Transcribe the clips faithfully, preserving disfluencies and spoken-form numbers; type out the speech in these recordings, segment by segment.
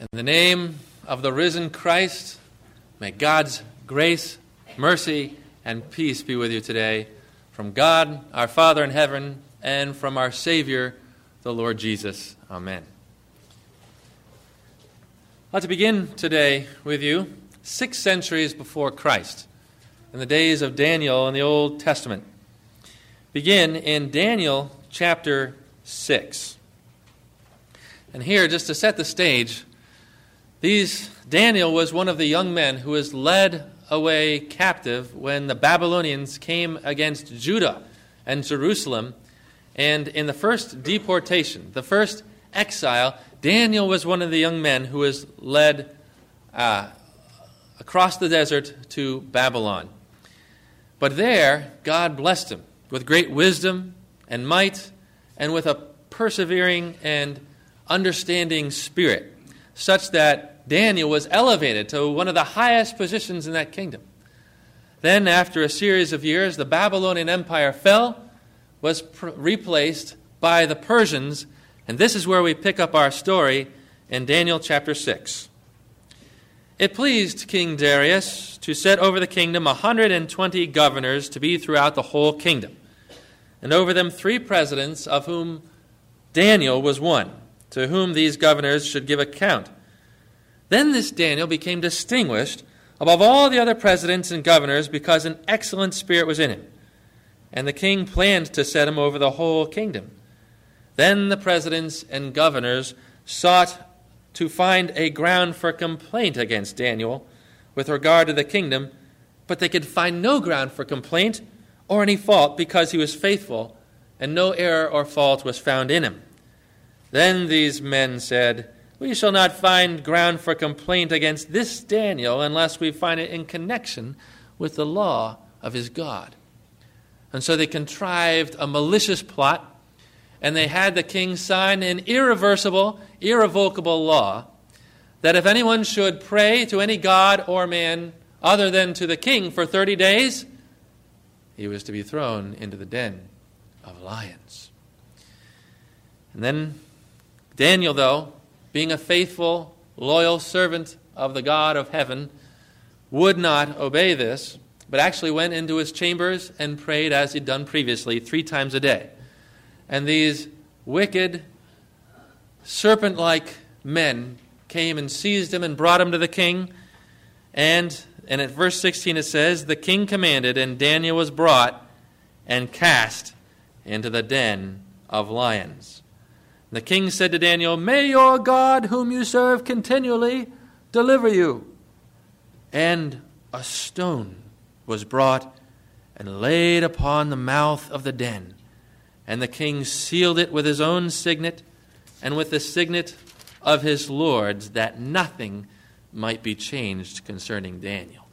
In the name of the risen Christ, may God's grace, mercy, and peace be with you today from God, our Father in heaven, and from our Savior, the Lord Jesus. Amen. I'd like to begin today with you six centuries before Christ, in the days of Daniel in the Old Testament. Begin in Daniel chapter six. And here, just to set the stage, These Daniel was one of the young men who was led away captive when the Babylonians came against Judah and Jerusalem. And in the first deportation, the first exile, Daniel was one of the young men who was led uh, across the desert to Babylon. But there, God blessed him with great wisdom and might and with a persevering and understanding spirit, such that Daniel was elevated to one of the highest positions in that kingdom. Then, after a series of years, the Babylonian Empire fell, was pr- replaced by the Persians, and this is where we pick up our story in Daniel chapter six. It pleased King Darius to set over the kingdom one hundred twenty governors to be throughout the whole kingdom, and over them three presidents, of whom Daniel was one, to whom these governors should give account. Then this Daniel became distinguished above all the other presidents and governors because an excellent spirit was in him, and the king planned to set him over the whole kingdom. Then the presidents and governors sought to find a ground for complaint against Daniel with regard to the kingdom, but they could find no ground for complaint or any fault because he was faithful, and no error or fault was found in him. Then these men said, "We shall not find ground for complaint against this Daniel unless we find it in connection with the law of his God." And so they contrived a malicious plot, and they had the king sign an irreversible, irrevocable law that if anyone should pray to any god or man other than to the king for thirty days, he was to be thrown into the den of lions. And then Daniel, though, being a faithful, loyal servant of the God of heaven, would not obey this, but actually went into his chambers and prayed as he'd done previously, three times a day. And these wicked, serpent-like men came and seized him and brought him to the king. And, and at verse sixteen it says, "The king commanded, and Daniel was brought and cast into the den of lions. The king said to Daniel, 'May your God, whom you serve continually, deliver you.' And a stone was brought and laid upon the mouth of the den. And the king sealed it with his own signet and with the signet of his lords, that nothing might be changed concerning Daniel."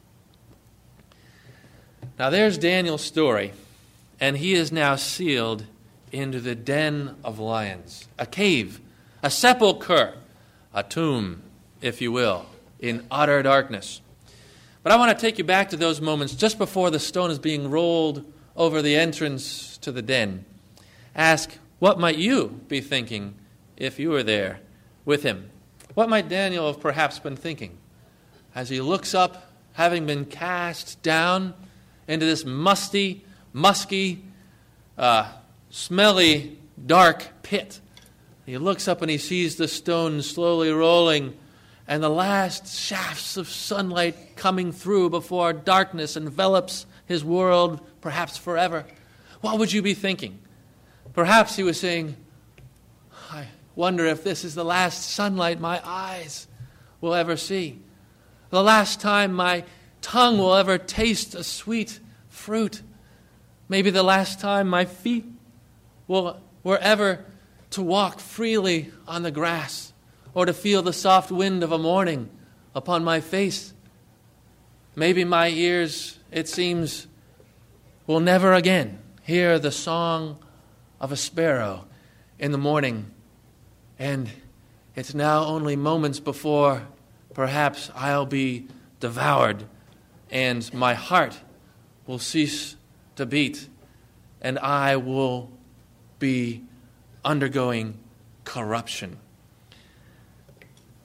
Now there's Daniel's story, and he is now sealed into the den of lions, a cave, a sepulcher, a tomb, if you will, in utter darkness. But I want to take you back to those moments just before the stone is being rolled over the entrance to the den. Ask, what might you be thinking if you were there with him? What might Daniel have perhaps been thinking as he looks up, having been cast down into this musty, musky, uh, smelly, dark pit? He looks up and he sees the stone slowly rolling and the last shafts of sunlight coming through before darkness envelops his world, perhaps forever. What would you be thinking? Perhaps he was saying, "I wonder if this is the last sunlight my eyes will ever see, the last time my tongue will ever taste a sweet fruit, maybe the last time my feet will were ever to walk freely on the grass or to feel the soft wind of a morning upon my face. Maybe my ears, it seems, will never again hear the song of a sparrow in the morning, and it's now only moments before perhaps I'll be devoured and my heart will cease to beat and I will be undergoing corruption."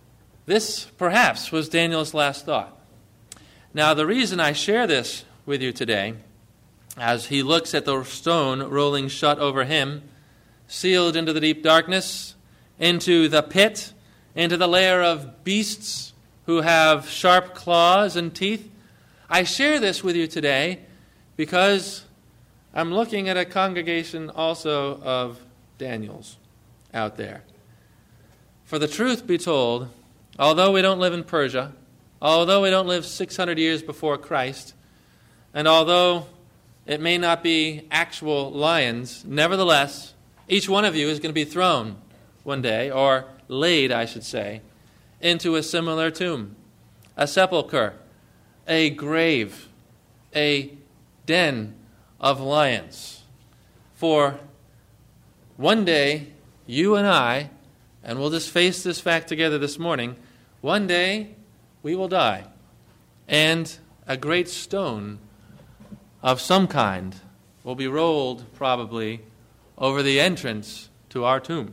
This, perhaps, was Daniel's last thought. Now, the reason I share this with you today, as he looks at the stone rolling shut over him, sealed into the deep darkness, into the pit, into the lair of beasts who have sharp claws and teeth, I share this with you today because I'm looking at a congregation also of Daniels out there. For the truth be told, although we don't live in Persia, although we don't live six hundred years before Christ, and although it may not be actual lions, nevertheless, each one of you is going to be thrown one day, or laid, I should say, into a similar tomb, a sepulcher, a grave, a den of lions. For one day, you and I, and we'll just face this fact together this morning, one day we will die, and a great stone of some kind will be rolled probably over the entrance to our tomb.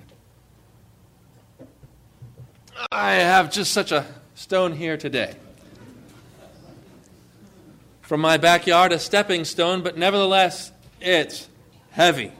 I have just such a stone here today. From my backyard, a stepping stone, but nevertheless, it's heavy.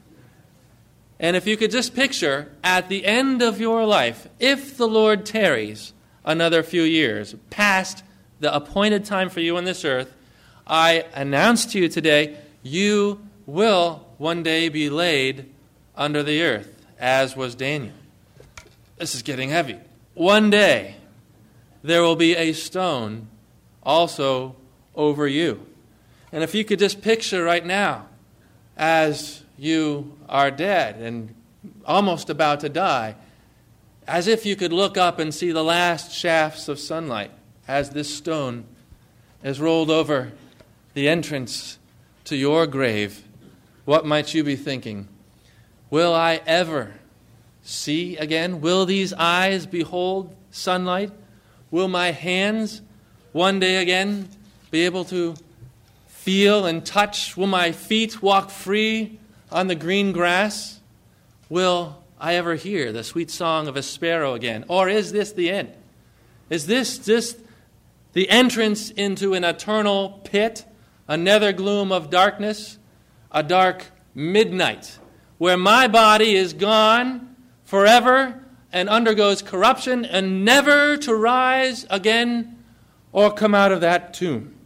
And if you could just picture, at the end of your life, if the Lord tarries another few years, past the appointed time for you on this earth, I announce to you today, you will one day be laid under the earth, as was Daniel. This is getting heavy. One day, there will be a stone also over you. And if you could just picture right now, as you are dead and almost about to die, as if you could look up and see the last shafts of sunlight as this stone is rolled over the entrance to your grave, what might you be thinking? Will I ever see again? Will these eyes behold sunlight? Will my hands one day again be able to feel and touch? Will my feet walk free on the green grass? Will I ever hear the sweet song of a sparrow again? Or is this the end? Is this just the entrance into an eternal pit, a nether gloom of darkness, a dark midnight, where my body is gone forever and undergoes corruption and never to rise again or come out of that tomb?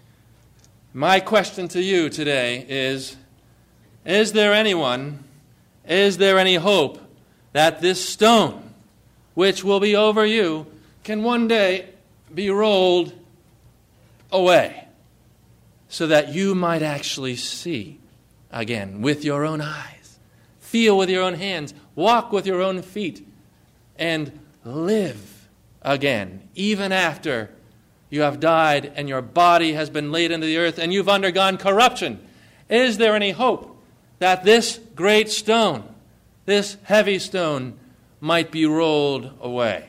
My question to you today is, is there anyone, is there any hope that this stone, which will be over you, can one day be rolled away so that you might actually see again with your own eyes, feel with your own hands, walk with your own feet, and live again, even after you have died and your body has been laid into the earth and you've undergone corruption? Is there any hope that this great stone, this heavy stone, might be rolled away?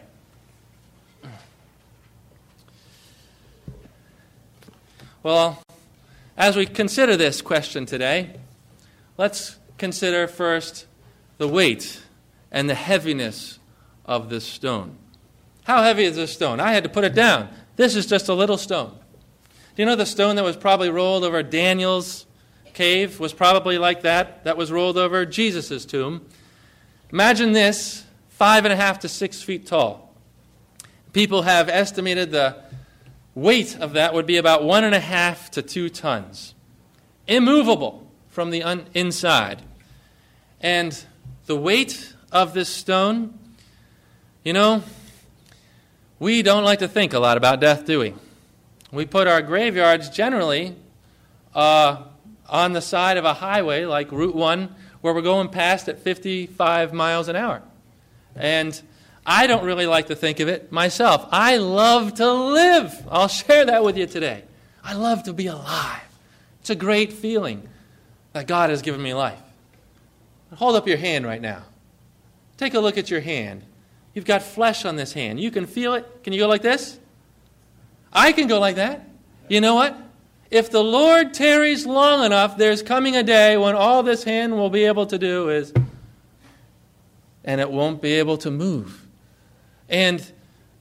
Well, as we consider this question today, let's consider first the weight and the heaviness of this stone. How heavy is this stone? I had to put it down. This is just a little stone. Do you know the stone that was probably rolled over Daniel's cave was probably like that, that was rolled over Jesus' tomb? Imagine this, five and a half to six feet tall. People have estimated the weight of that would be about one and a half to two tons. Immovable from the un- inside. And the weight of this stone, you know, we don't like to think a lot about death, do we? We put our graveyards generally uh, on the side of a highway like Route one, where we're going past at fifty-five miles an hour. And I don't really like to think of it myself. I love to live. I'll share that with you today. I love to be alive. It's a great feeling that God has given me life. Hold up your hand right now. Take a look at your hand. You've got flesh on this hand. You can feel it. Can you go like this? I can go like that. You know what? If the Lord tarries long enough, there's coming a day when all this hand will be able to do is, and it won't be able to move. And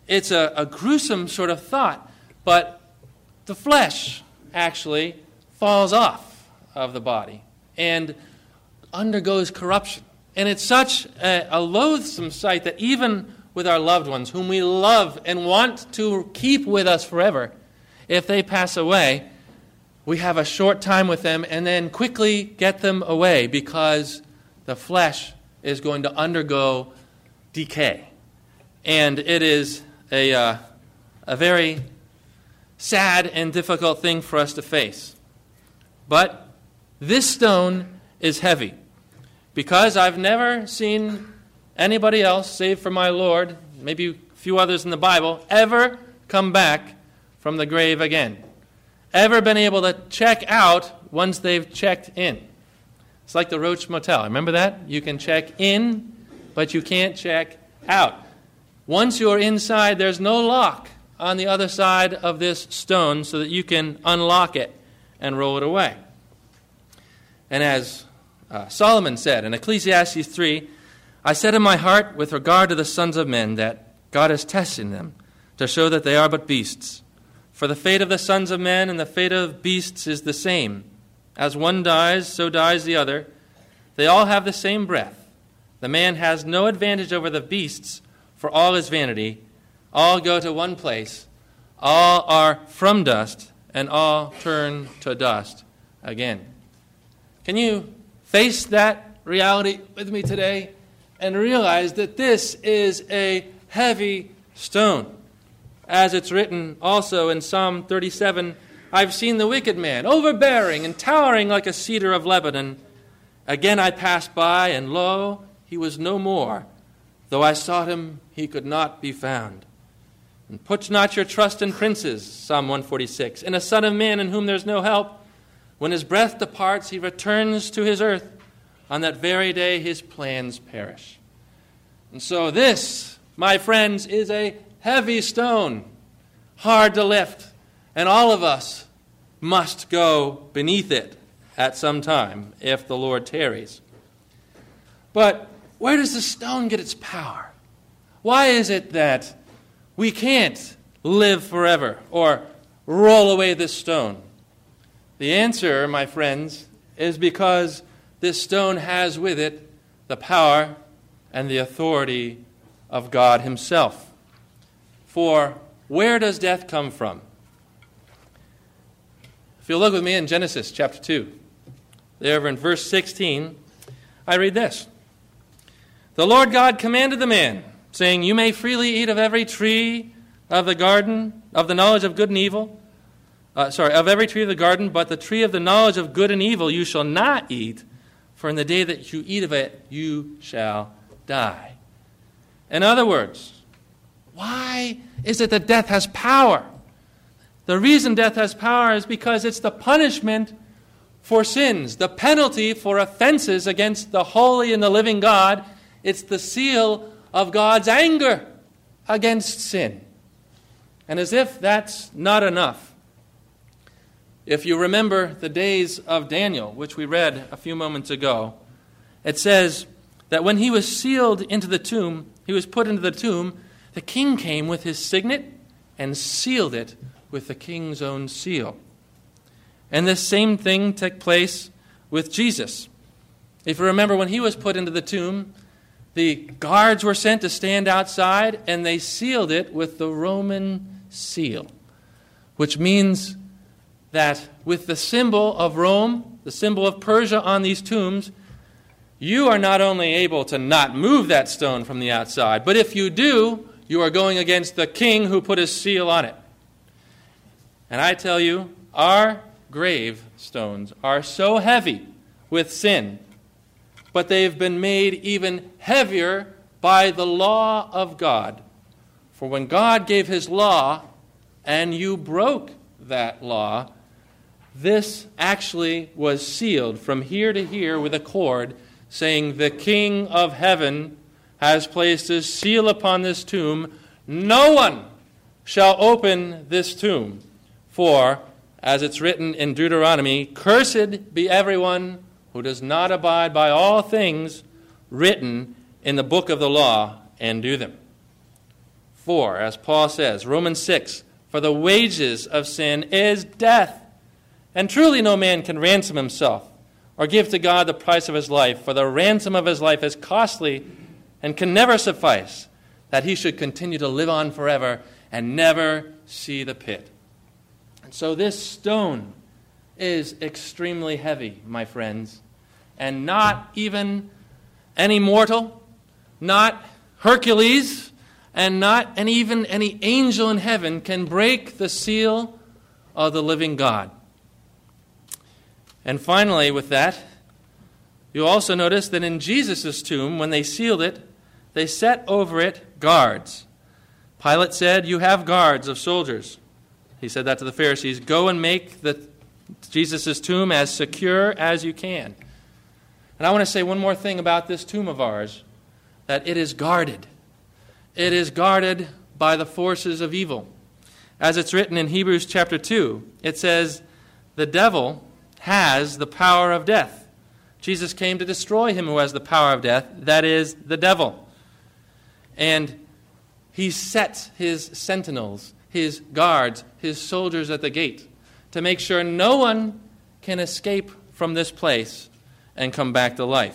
it's a, a gruesome sort of thought, but the flesh actually falls off of the body and undergoes corruption. And it's such a, a loathsome sight that even with our loved ones, whom we love and want to keep with us forever, if they pass away, we have a short time with them and then quickly get them away because the flesh is going to undergo decay. And it is a, uh, a very sad and difficult thing for us to face. But this stone is heavy, because I've never seen anybody else, save for my Lord, maybe a few others in the Bible, ever come back from the grave again. Ever been able to check out once they've checked in. It's like the Roach Motel. Remember that? You can check in, but you can't check out. Once you're inside, there's no lock on the other side of this stone so that you can unlock it and roll it away. And as uh, Solomon said in Ecclesiastes three, I said in my heart with regard to the sons of men that God is testing them to show that they are but beasts. For the fate of the sons of men and the fate of beasts is the same. As one dies, so dies the other. They all have the same breath. The man has no advantage over the beasts, for all is vanity. All go to one place. All are from dust, and all turn to dust again. Can you face that reality with me today and realize that this is a heavy stone? As it's written also in Psalm thirty-seven, I've seen the wicked man, overbearing and towering like a cedar of Lebanon. Again I passed by, and lo, he was no more. Though I sought him, he could not be found. And put not your trust in princes, Psalm one forty-six, in a son of man in whom there's no help. When his breath departs, he returns to his earth. On that very day, his plans perish. And so this, my friends, is a heavy stone, hard to lift, and all of us must go beneath it at some time if the Lord tarries. But where does the stone get its power? Why is it that we can't live forever or roll away this stone? The answer, my friends, is because this stone has with it the power and the authority of God himself. For where does death come from? If you'll look with me in Genesis chapter two, there in verse sixteen, I read this. The Lord God commanded the man, saying, you may freely eat of every tree of the garden, of the knowledge of good and evil. Uh, sorry, of every tree of the garden, but the tree of the knowledge of good and evil you shall not eat, for in the day that you eat of it, you shall die. In other words, why is it that death has power? The reason death has power is because it's the punishment for sins, the penalty for offenses against the holy and the living God. It's the seal of God's anger against sin. And as if that's not enough, if you remember the days of Daniel, which we read a few moments ago, it says that when he was sealed into the tomb, he was put into the tomb, the king came with his signet and sealed it with the king's own seal. And this same thing took place with Jesus. If you remember, when he was put into the tomb, the guards were sent to stand outside, and they sealed it with the Roman seal, which means that with the symbol of Rome, the symbol of Persia on these tombs, you are not only able to not move that stone from the outside, but if you do, you are going against the king who put his seal on it. And I tell you, our gravestones are so heavy with sin, but they've been made even heavier by the law of God. For when God gave his law, and you broke that law, this actually was sealed from here to here with a cord, saying, the King of heaven has placed his seal upon this tomb. No one shall open this tomb. For, as it's written in Deuteronomy, cursed be everyone who does not abide by all things written in the book of the law and do them. For, as Paul says, Romans six, for the wages of sin is death. And truly no man can ransom himself or give to God the price of his life, for the ransom of his life is costly and can never suffice, that he should continue to live on forever and never see the pit. And so this stone is extremely heavy, my friends, and not even any mortal, not Hercules, and not and even any angel in heaven can break the seal of the living God. And finally, with that, you also notice that in Jesus' tomb, when they sealed it, they set over it guards. Pilate said, "You have guards of soldiers." He said that to the Pharisees. "Go and make the Jesus' tomb as secure as you can." And I want to say one more thing about this tomb of ours, that it is guarded. It is guarded by the forces of evil. As it's written in Hebrews chapter two, it says, "The devil has the power of death." Jesus came to destroy him who has the power of death, that is, the devil. And he sets his sentinels, his guards, his soldiers at the gate to make sure no one can escape from this place and come back to life.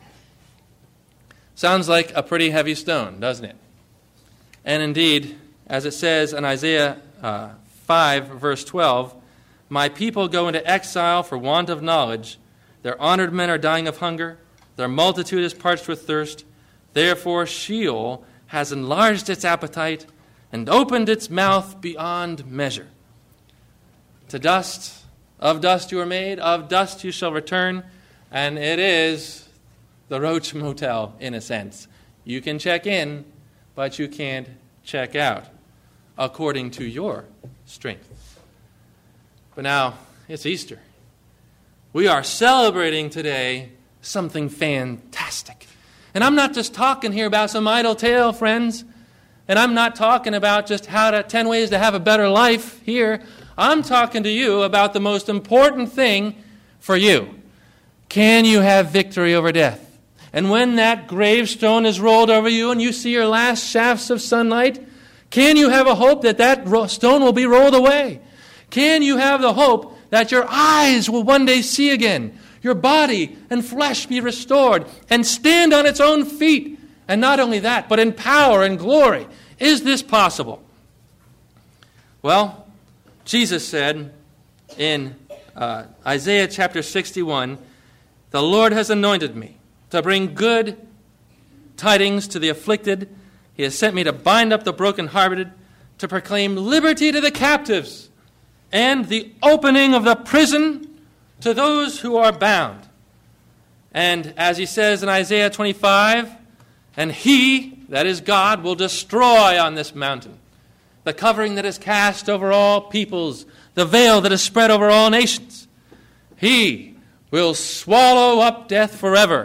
Sounds like a pretty heavy stone, doesn't it? And indeed, as it says in Isaiah uh, five, verse twelve, "My people go into exile for want of knowledge. Their honored men are dying of hunger. Their multitude is parched with thirst. Therefore Sheol has enlarged its appetite and opened its mouth beyond measure. To dust, of dust you are made, of dust you shall return." And it is the Roach Motel, in a sense. You can check in, but you can't check out, according to your strength. But now, it's Easter. We are celebrating today something fantastic. And I'm not just talking here about some idle tale, friends. And I'm not talking about just how to, ten ways to have a better life here. I'm talking to you about the most important thing for you. Can you have victory over death? And when that gravestone is rolled over you and you see your last shafts of sunlight, can you have a hope that that stone will be rolled away? Can you have the hope that your eyes will one day see again, your body and flesh be restored and stand on its own feet? And not only that, but in power and glory. Is this possible? Well, Jesus said in uh, Isaiah chapter sixty-one, "The Lord has anointed me to bring good tidings to the afflicted. He has sent me to bind up the brokenhearted, to proclaim liberty to the captives, and the opening of the prison to those who are bound." And as he says in Isaiah twenty-five, "And he," that is God, "will destroy on this mountain the covering that is cast over all peoples, the veil that is spread over all nations. He will swallow up death forever.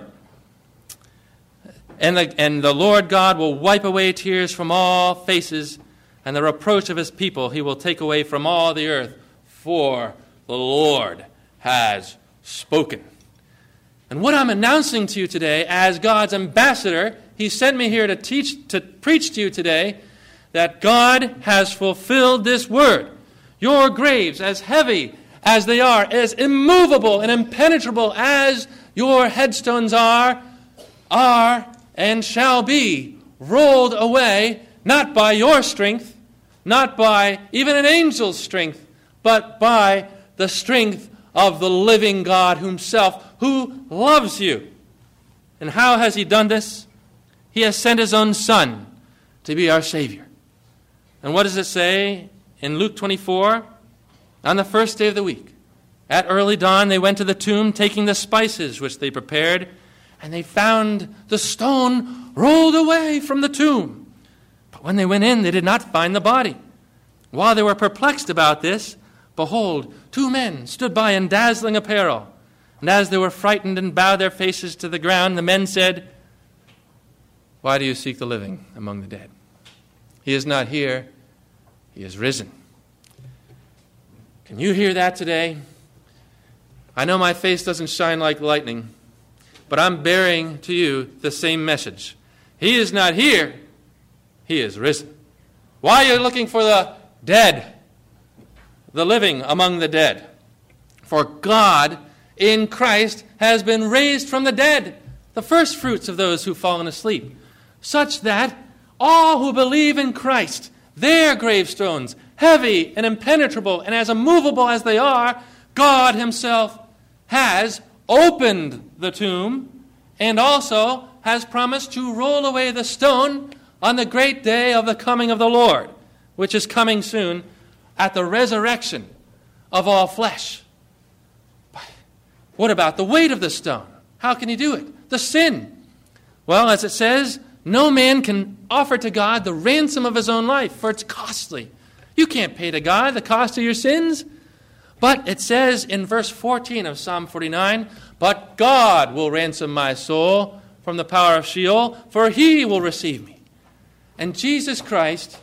And the, and the Lord God will wipe away tears from all faces, and the reproach of his people he will take away from all the earth, for the Lord has spoken." And what I'm announcing to you today, as God's ambassador, he sent me here to teach, to preach to you today, that God has fulfilled this word. Your graves, as heavy as they are, as immovable and impenetrable as your headstones are, are and shall be rolled away, not by your strength, not by even an angel's strength, but by the strength of the living God himself, who loves you. And how has he done this? He has sent his own Son to be our Savior. And what does it say in Luke twenty-four? On the first day of the week, at early dawn, they went to the tomb, taking the spices which they prepared, and they found the stone rolled away from the tomb. But when they went in, they did not find the body. While they were perplexed about this, behold, two men stood by in dazzling apparel. And as they were frightened and bowed their faces to the ground, the men said, "Why do you seek the living among the dead? He is not here, he is risen." Can you hear that today? I know my face doesn't shine like lightning, but I'm bearing to you the same message. He is not here, he is risen. Why are you looking for the dead, the living among the dead? For God in Christ has been raised from the dead, the first fruits of those who've fallen asleep, such that all who believe in Christ, their gravestones, heavy and impenetrable and as immovable as they are, God himself has opened the tomb and also has promised to roll away the stone on the great day of the coming of the Lord, which is coming soon at the resurrection of all flesh. But what about the weight of the stone? How can he do it? The sin. Well, as it says, no man can offer to God the ransom of his own life, for it's costly. You can't pay to God the cost of your sins. But it says in verse fourteen of Psalm forty-nine, but God will ransom my soul from the power of Sheol, for he will receive me. And Jesus Christ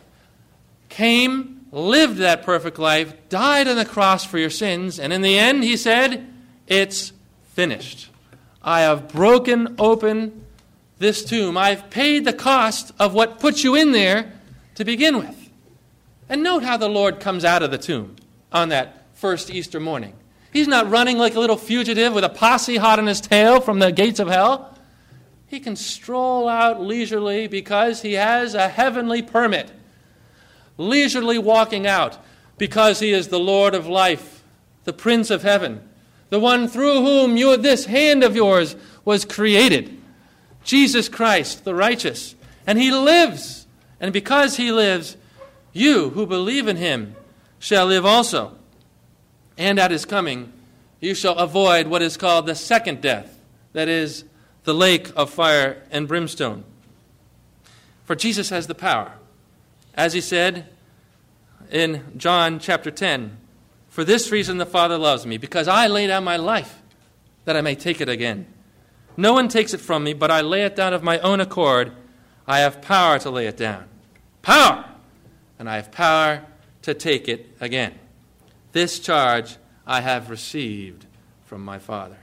came, lived that perfect life, died on the cross for your sins, and in the end he said, it's finished. I have broken open this tomb. I've paid the cost of what put you in there to begin with. And note how the Lord comes out of the tomb on that first Easter morning. He's not running like a little fugitive with a posse hot on his tail from the gates of hell. He can stroll out leisurely because he has a heavenly permit. Leisurely walking out because he is the Lord of life, the Prince of heaven, the one through whom you, this hand of yours was created. Jesus Christ, the righteous. And he lives. And because he lives, you who believe in him shall live also. And at his coming, you shall avoid what is called the second death, that is, the lake of fire and brimstone. For Jesus has the power. As he said in John chapter ten, for this reason the Father loves me, because I lay down my life, that I may take it again. No one takes it from me, but I lay it down of my own accord. I have power to lay it down. Power! And I have power to take it again. This charge I have received from my Father.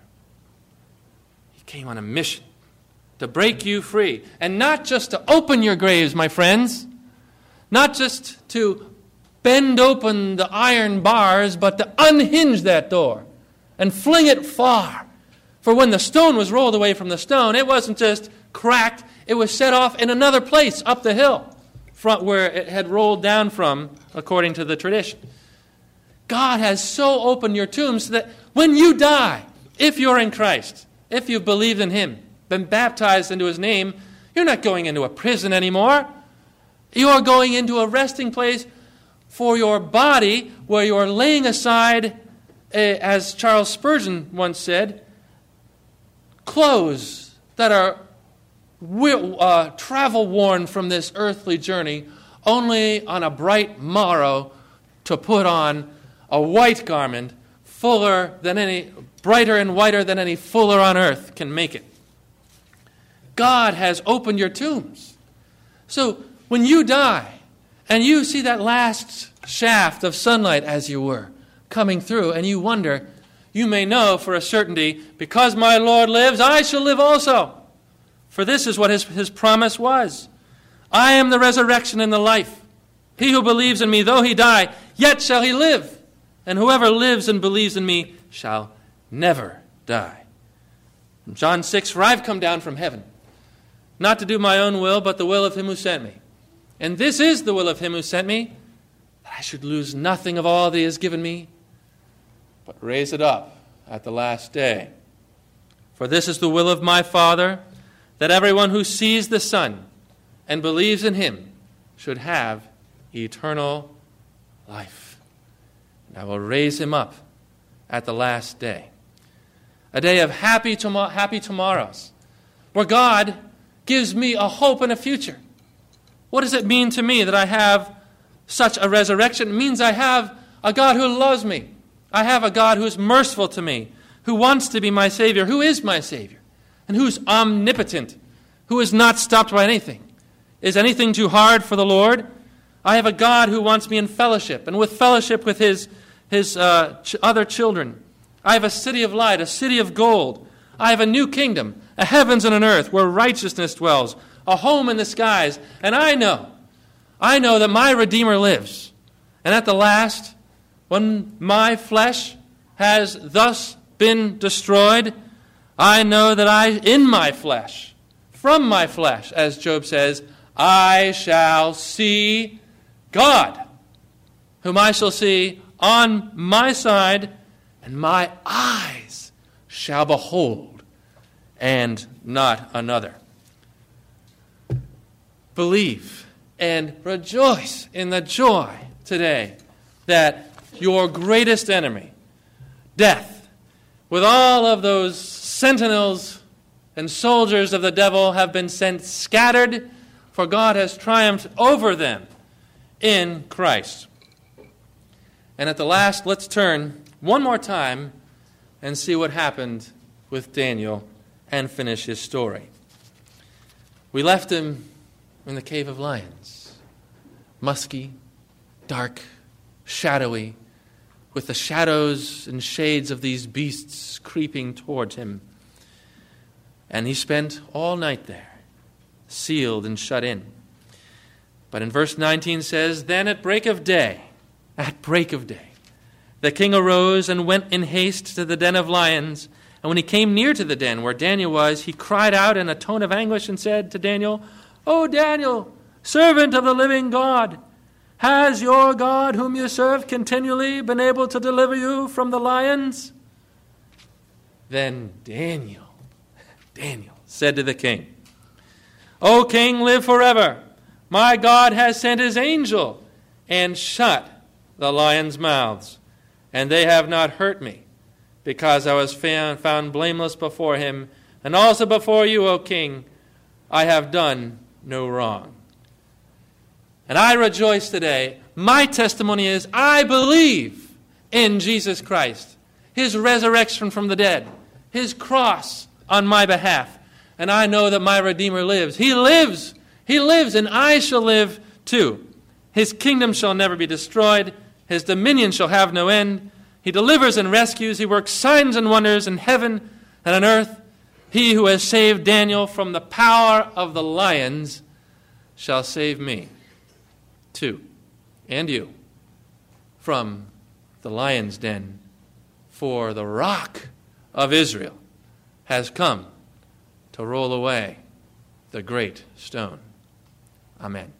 He came on a mission to break you free. And not just to open your graves, my friends. Not just to bend open the iron bars, but to unhinge that door and fling it far. For when the stone was rolled away from the stone, it wasn't just cracked. It was set off in another place up the hill from where it had rolled down from, according to the tradition. God has so opened your tombs so that when you die, if you're in Christ, if you've believed in him, been baptized into his name, you're not going into a prison anymore. You are going into a resting place for your body where you are laying aside, as Charles Spurgeon once said, clothes that are uh, travel-worn from this earthly journey, only on a bright morrow to put on a white garment, fuller than any, brighter and whiter than any fuller on earth can make it. God has opened your tombs. So when you die and you see that last shaft of sunlight, as you were, coming through, and you wonder, you may know for a certainty, because my Lord lives, I shall live also. For this is what his, his promise was. I am the resurrection and the life. He who believes in me, though he die, yet shall he live. And whoever lives and believes in me shall never die. From John six, for I've come down from heaven, not to do my own will, but the will of him who sent me. And this is the will of him who sent me, that I should lose nothing of all that he has given me, but raise it up at the last day. For this is the will of my Father, that everyone who sees the Son and believes in him should have eternal life. And I will raise him up at the last day. A day of happy, tom- happy tomorrows, where God gives me a hope and a future. What does it mean to me that I have such a resurrection? It means I have a God who loves me. I have a God who is merciful to me, who wants to be my Savior, who is my Savior, and who's omnipotent, who is not stopped by anything. Is anything too hard for the Lord? I have a God who wants me in fellowship, and with fellowship with his, his uh, ch- other children. I have a city of light, a city of gold. I have a new kingdom, a heavens and an earth where righteousness dwells, a home in the skies. And I know, I know that my Redeemer lives. And at the last, when my flesh has thus been destroyed, I know that I, in my flesh, from my flesh, as Job says, I shall see God, whom I shall see on my side, and my eyes shall behold, and not another. Believe and rejoice in the joy today that your greatest enemy, death, with all of those sentinels and soldiers of the devil, have been sent scattered, for God has triumphed over them in Christ. And at the last, let's turn one more time and see what happened with Daniel and finish his story. We left him in the cave of lions, musky, dark, shadowy, with the shadows and shades of these beasts creeping toward him. And he spent all night there, sealed and shut in. But in verse nineteen says, Then at break of day, at break of day, the king arose and went in haste to the den of lions. And when he came near to the den where Daniel was, he cried out in a tone of anguish and said to Daniel, O Daniel, servant of the living God, has your God, whom you serve continually, been able to deliver you from the lions? Then Daniel, Daniel said to the king, O king, live forever. My God has sent his angel and shut the lions' mouths, and they have not hurt me, because I was found, found blameless before him, and also before you, O king. I have done no wrong. And I rejoice today. My testimony is I believe in Jesus Christ, his resurrection from the dead, his cross on my behalf. And I know that my Redeemer lives. He lives. He lives, and I shall live too. His kingdom shall never be destroyed. His dominion shall have no end. He delivers and rescues. He works signs and wonders in heaven and on earth. He who has saved Daniel from the power of the lions shall save me too, and you, from the lion's den. For the rock of Israel has come to roll away the great stone. Amen.